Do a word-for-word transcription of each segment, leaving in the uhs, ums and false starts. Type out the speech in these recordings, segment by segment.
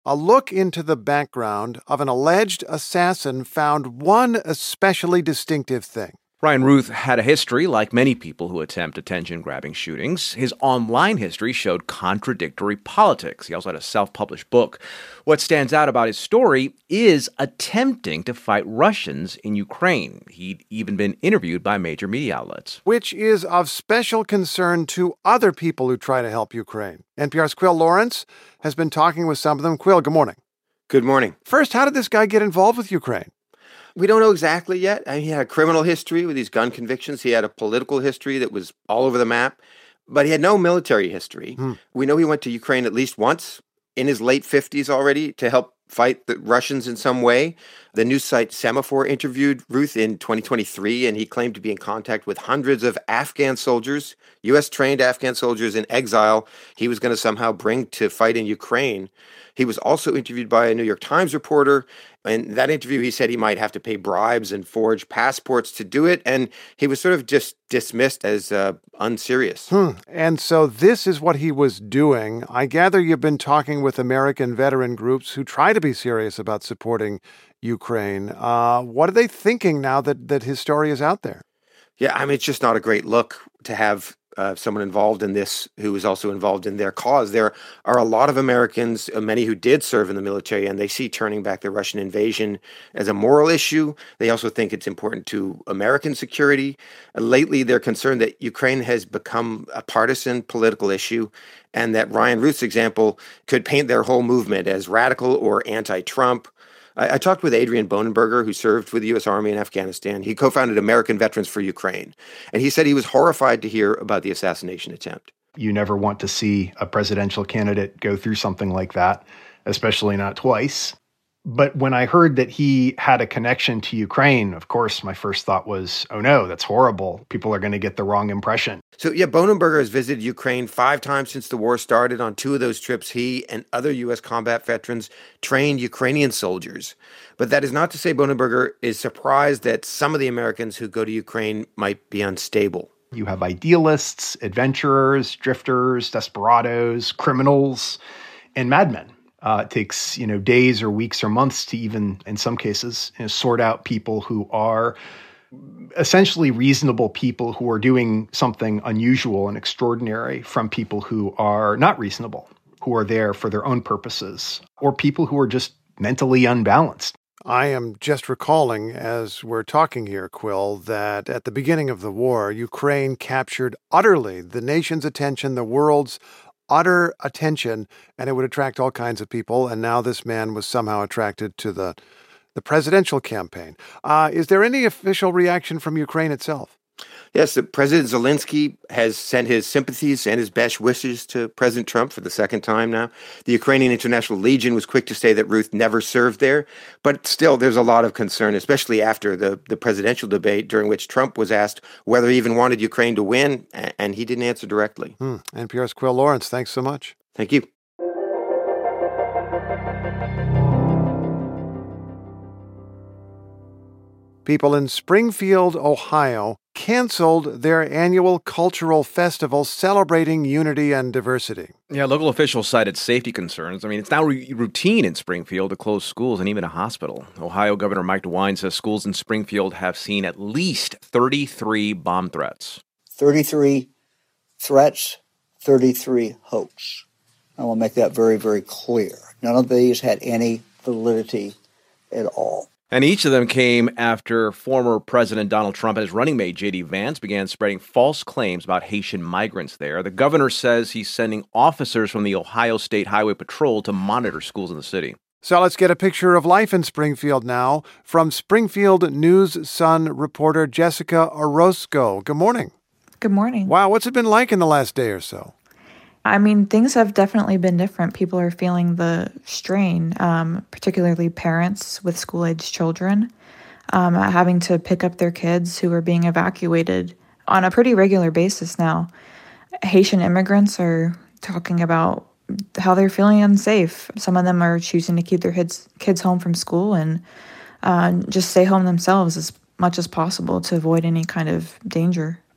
A look into the background of an alleged assassin found one especially distinctive thing. Ryan Ruth had a history, like many people who attempt attention-grabbing shootings. His online history showed contradictory politics. He also had a self-published book. What stands out about his story is attempting to fight Russians in Ukraine. He'd even been interviewed by major media outlets. Which is of special concern to other people who try to help Ukraine. N P R's Quill Lawrence has been talking with some of them. Quill, good morning. Good morning. First, how did this guy get involved with Ukraine? We don't know exactly yet. I mean, he had a criminal history with these gun convictions. He had a political history that was all over the map, but he had no military history. Hmm. We know he went to Ukraine at least once in his late fifties already to help fight the Russians in some way. The news site Semaphore interviewed Ruth in twenty twenty-three, and he claimed to be in contact with hundreds of Afghan soldiers, U S-trained Afghan soldiers in exile he was going to somehow bring to fight in Ukraine. He was also interviewed by a New York Times reporter. In that interview, he said he might have to pay bribes and forge passports to do it, and he was sort of just dismissed as uh, unserious. Hmm. And so this is what he was doing. I gather you've been talking with American veteran groups who try to be serious about supporting Ukraine. Uh, what are they thinking now that, that his story is out there? Yeah, I mean, it's just not a great look to have Uh, someone involved in this who is also involved in their cause. There are a lot of Americans, uh, many who did serve in the military, and they see turning back the Russian invasion as a moral issue. They also think it's important to American security. Uh, lately, they're concerned that Ukraine has become a partisan political issue, and that Ryan Ruth's example could paint their whole movement as radical or anti-Trump. I, I talked with Adrian Bonenberger, who served with the U S Army in Afghanistan. He co-founded American Veterans for Ukraine, and he said he was horrified to hear about the assassination attempt. You never want to see a presidential candidate go through something like that, especially not twice. But when I heard that he had a connection to Ukraine, of course, my first thought was, oh no, that's horrible. People are going to get the wrong impression. So yeah, Bonenberger has visited Ukraine five times since the war started. On two of those trips, he and other U S combat veterans trained Ukrainian soldiers. But that is not to say Bonenberger is surprised that some of the Americans who go to Ukraine might be unstable. You have idealists, adventurers, drifters, desperados, criminals, and madmen. Uh, it takes, you know, days or weeks or months to even, in some cases, you know, sort out people who are essentially reasonable people who are doing something unusual and extraordinary from people who are not reasonable, who are there for their own purposes, or people who are just mentally unbalanced. I am just recalling, as we're talking here, Quill, that at the beginning of the war, Ukraine captured utterly the nation's attention, the world's utter attention, and it would attract all kinds of people. And now this man was somehow attracted to the the presidential campaign. Uh, is there any official reaction from Ukraine itself? Yes, President Zelensky has sent his sympathies and his best wishes to President Trump for the second time now. The Ukrainian International Legion was quick to say that Ruth never served there, but still there's a lot of concern, especially after the, the presidential debate during which Trump was asked whether he even wanted Ukraine to win, and he didn't answer directly. Hmm. N P R's Quill Lawrence, thanks so much. Thank you. People in Springfield, Ohio, canceled their annual cultural festival celebrating unity and diversity. Yeah, local officials cited safety concerns. I mean, it's now re- routine in Springfield to close schools and even a hospital. Ohio Governor Mike DeWine says schools in Springfield have seen at least thirty-three bomb threats. thirty-three threats, thirty-three hoax. I want to make that very, very clear. None of these had any validity at all. And each of them came after former President Donald Trump and his running mate, J D. Vance, began spreading false claims about Haitian migrants there. The governor says he's sending officers from the Ohio State Highway Patrol to monitor schools in the city. So let's get a picture of life in Springfield now from Springfield News-Sun reporter Jessica Orozco. Good morning. Good morning. Wow, what's it been like in the last day or so? I mean, things have definitely been different. People are feeling the strain, um, particularly parents with school-aged children, um, having to pick up their kids who are being evacuated on a pretty regular basis now. Haitian immigrants are talking about how they're feeling unsafe. Some of them are choosing to keep their kids, kids home from school and uh, just stay home themselves as much as possible to avoid any kind of danger.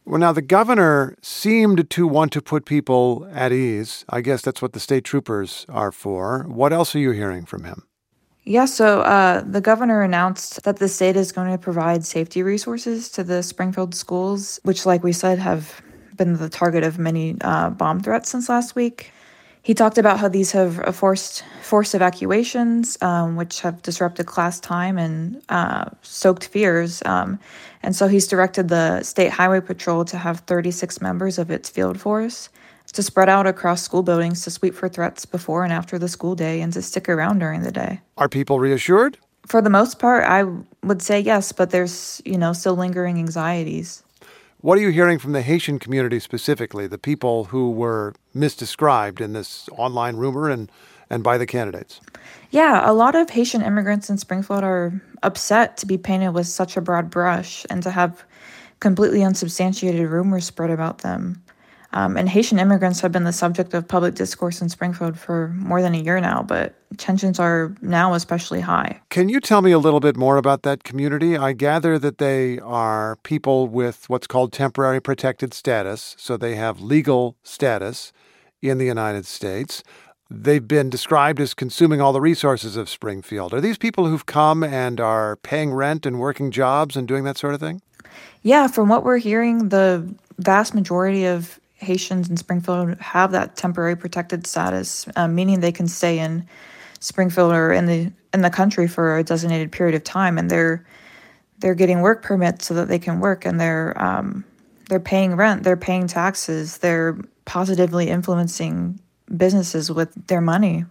Well, now the governor seemed to want to put people at ease. I guess that's what the state troopers are for. What else are you hearing from him? Yeah, so uh, the governor announced that the state is going to provide safety resources to the Springfield schools, which, like we said, have been the target of many uh, bomb threats since last week. He talked about how these have forced forced evacuations, um, which have disrupted class time and uh, stoked fears. Um, and so he's directed the State Highway Patrol to have thirty-six members of its field force to spread out across school buildings to sweep for threats before and after the school day and to stick around during the day. Are people reassured? For the most part, I would say yes, but there's, you know, still lingering anxieties. What are you hearing from the Haitian community specifically, the people who were misdescribed in this online rumor and, and by the candidates? Yeah, a lot of Haitian immigrants in Springfield are upset to be painted with such a broad brush and to have completely unsubstantiated rumors spread about them. Um, and Haitian immigrants have been the subject of public discourse in Springfield for more than a year now, but tensions are now especially high. Can you tell me a little bit more about that community? I gather that they are people with what's called temporary protected status, so they have legal status in the United States. They've been described as consuming all the resources of Springfield. Are these people who've come and are paying rent and working jobs and doing that sort of thing? Yeah, from what we're hearing, the vast majority of Haitians in Springfield have that temporary protected status, um, meaning they can stay in Springfield or in the in the country for a designated period of time, and they're they're getting work permits so that they can work, and they're um, they're paying rent, they're paying taxes, they're positively influencing businesses with their money.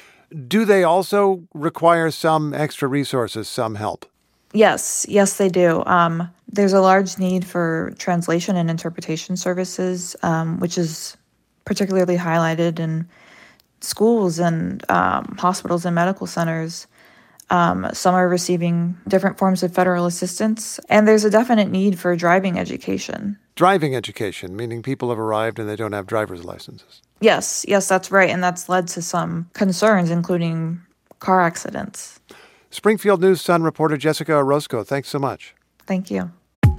Do they also require some extra resources, some help? Yes, yes, they do. Um, there's a large need for translation and interpretation services, um, which is particularly highlighted in schools and um, hospitals and medical centers. Um, some are receiving different forms of federal assistance, and there's a definite need for driving education. Driving education, meaning people have arrived and they don't have driver's licenses. Yes, yes, that's right, and that's led to some concerns, including car accidents. Springfield News Sun reporter Jessica Orozco, thanks so much. Thank you.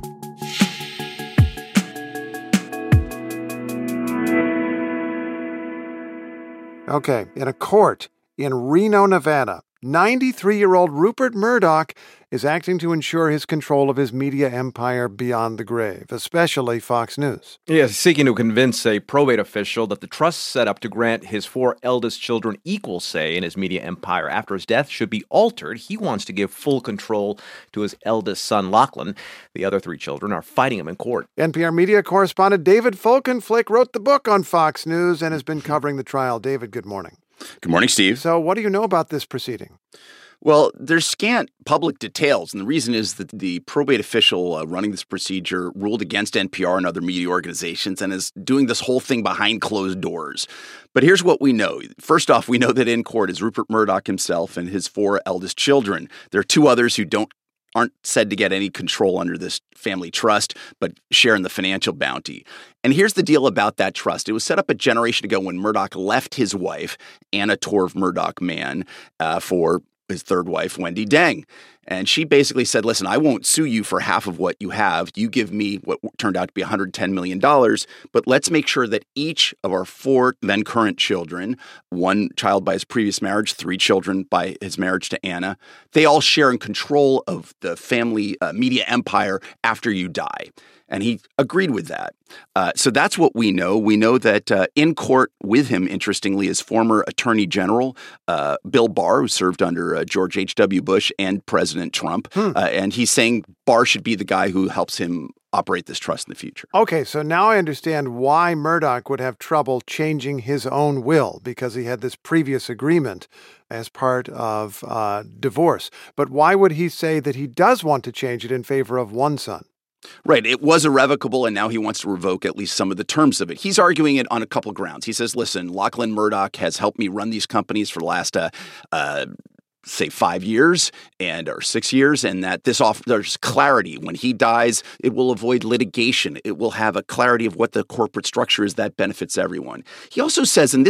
Okay, in a court in Reno, Nevada, ninety-three-year-old Rupert Murdoch is acting to ensure his control of his media empire beyond the grave, especially Fox News. He is seeking to convince a probate official that the trust set up to grant his four eldest children equal say in his media empire after his death should be altered. He wants to give full control to his eldest son, Lachlan. The other three children are fighting him in court. N P R media correspondent David Folkenflik wrote the book on Fox News and has been covering the trial. David, good morning. Good morning, Steve. So what do you know about this proceeding? Well, there's scant public details, and the reason is that the probate official uh, running this procedure ruled against N P R and other media organizations and is doing this whole thing behind closed doors. But here's what we know. First off, we know that in court is Rupert Murdoch himself and his four eldest children. There are two others who don't aren't said to get any control under this family trust, but share in the financial bounty. And here's the deal about that trust. It was set up a generation ago when Murdoch left his wife, Anna Torv Murdoch Mann, uh, for his third wife, Wendy Deng. And she basically said, listen, I won't sue you for half of what you have. You give me what turned out to be one hundred ten million dollars, but let's make sure that each of our four then current children, one child by his previous marriage, three children by his marriage to Anna, they all share in control of the family uh, media empire after you die. And he agreed with that. Uh, so that's what we know. We know that uh, in court with him, interestingly, is former Attorney General uh, Bill Barr, who served under uh, George H W. Bush and President Trump. Hmm. Uh, and he's saying Barr should be the guy who helps him operate this trust in the future. Okay, so now I understand why Murdoch would have trouble changing his own will, because he had this previous agreement as part of uh, divorce. But why would he say that he does want to change it in favor of one son? Right. It was irrevocable, and now he wants to revoke at least some of the terms of it. He's arguing it on a couple grounds. He says, listen, Lachlan Murdoch has helped me run these companies for the last, uh, uh, say, five years and or six years, and that this off there's clarity. When he dies, it will avoid litigation. It will have a clarity of what the corporate structure is that benefits everyone. He also says, and this is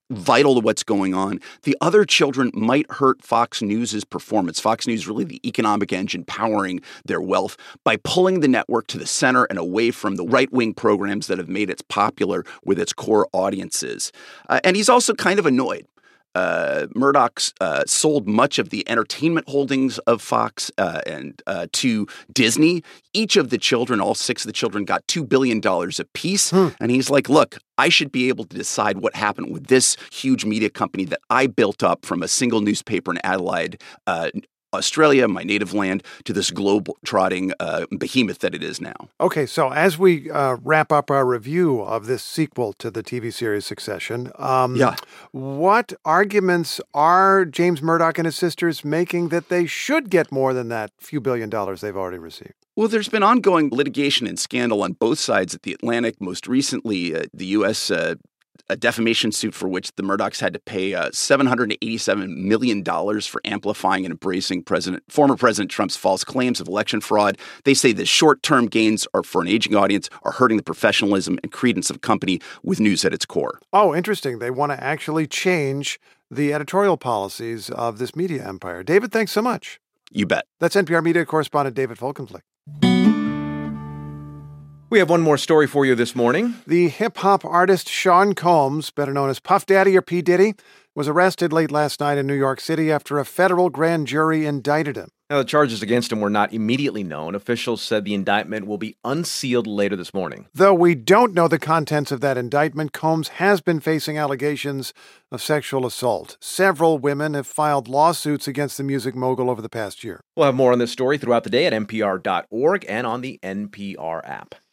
vital to what's going on. The other children might hurt Fox News' performance. Fox News really the economic engine powering their wealth by pulling the network to the center and away from the right-wing programs that have made it popular with its core audiences. Uh, and he's also kind of annoyed. Uh, Murdoch's uh, sold much of the entertainment holdings of Fox uh, and uh, to Disney. Each of the children, all six of the children, got two billion dollars apiece. Hmm. And he's like, look, I should be able to decide what happened with this huge media company that I built up from a single newspaper in Adelaide, uh, Australia, my native land, to this globe-trotting uh, behemoth that it is now. Okay, so as we uh, wrap up our review of this sequel to the T V series Succession, um, yeah. what arguments are James Murdoch and his sisters making that they should get more than that few billion dollars they've already received? Well, there's been ongoing litigation and scandal on both sides at the Atlantic. Most recently, uh, the U S uh, a defamation suit for which the Murdochs had to pay uh, seven hundred eighty-seven million dollars for amplifying and embracing President, former President Trump's false claims of election fraud. They say the short-term gains are for an aging audience are hurting the professionalism and credence of a company with news at its core. Oh, interesting. They want to actually change the editorial policies of this media empire. David, thanks so much. You bet. That's N P R media correspondent David Folkenflik. We have one more story for you this morning. The hip-hop artist Sean Combs, better known as Puff Daddy or P. Diddy, was arrested late last night in New York City after a federal grand jury indicted him. Now, the charges against him were not immediately known. Officials said the indictment will be unsealed later this morning. Though we don't know the contents of that indictment, Combs has been facing allegations of sexual assault. Several women have filed lawsuits against the music mogul over the past year. We'll have more on this story throughout the day at N P R dot org and on the N P R app.